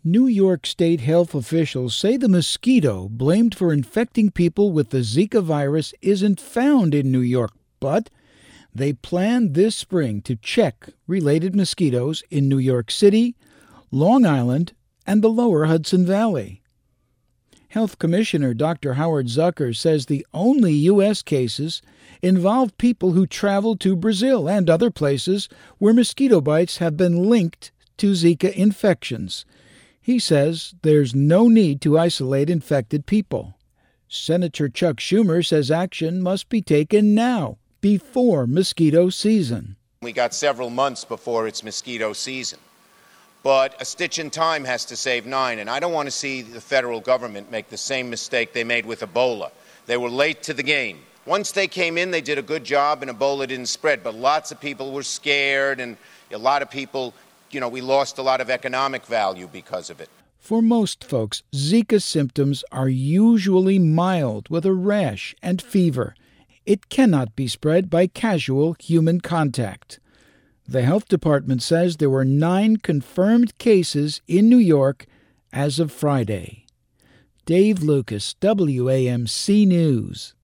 New York State health officials say the mosquito blamed for infecting people with the Zika virus isn't found in New York, but they plan this spring to check related mosquitoes in New York City, Long Island, and the lower Hudson Valley. Health Commissioner Dr. Howard Zucker says the only U.S. cases involve people who traveled to Brazil and other places where mosquito bites have been linked to Zika infections. He says there's no need to isolate infected people. Senator Chuck Schumer says action must be taken now, before mosquito season. We got several months before it's mosquito season. But a stitch in time has to save nine, and I don't want to see the federal government make the same mistake they made with Ebola. They were late to the game. Once they came in, they did a good job, and Ebola didn't spread. But lots of people were scared, and a lot of people, we lost a lot of economic value because of it. For most folks, Zika symptoms are usually mild with a rash and fever. It cannot be spread by casual human contact. The health department says there were 9 confirmed cases in New York as of Friday. Dave Lucas, WAMC News.